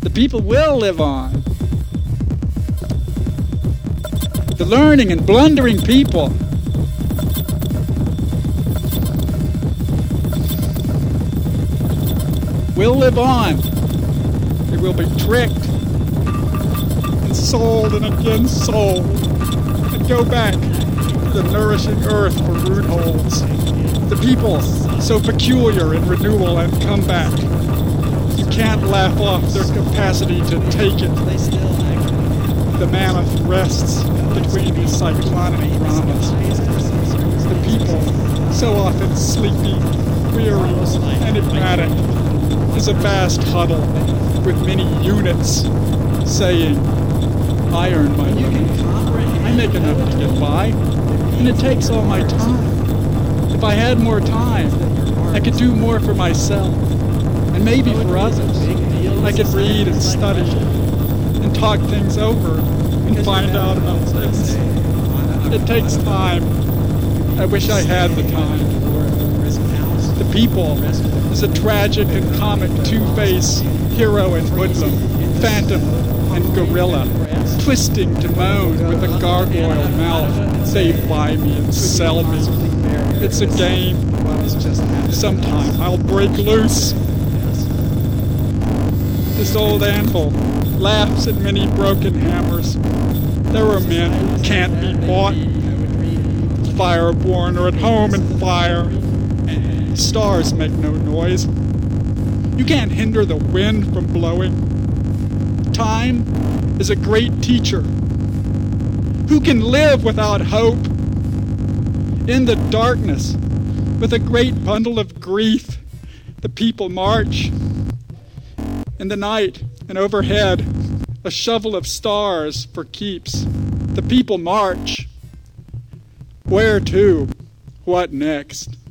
The people will live on. The learning and blundering people will live on. They will be tricked and sold and again sold and go back to the nourishing earth for root holds. The people so peculiar in renewal and comeback. You can't laugh off their capacity to take it. The mammoth rests between his cyclonic dramas. The people, so often sleepy, weary, enigmatic, is a vast huddle with many units saying, I earn my living. I make enough to get by, and it takes all my time. If I had more time, I could do more for myself, and maybe for others. I could read and study, and talk things over, and find out about things. It takes time. I wish I had the time. The people is a tragic and comic two-face hero and hoodlum, phantom and gorilla, twisting to moan with a gargoyle mouth. They buy me and sell me. It's a game. Sometime I'll break loose. This old anvil laughs at many broken hammers. There are men who can't be bought. Fireborn are at home in fire. Stars make no noise. You can't hinder the wind from blowing. Time is a great teacher. Who can live without hope? In the darkness, with a great bundle of grief, the people march. In the night and overhead, a shovel of stars for keeps. The people march. Where to? What next?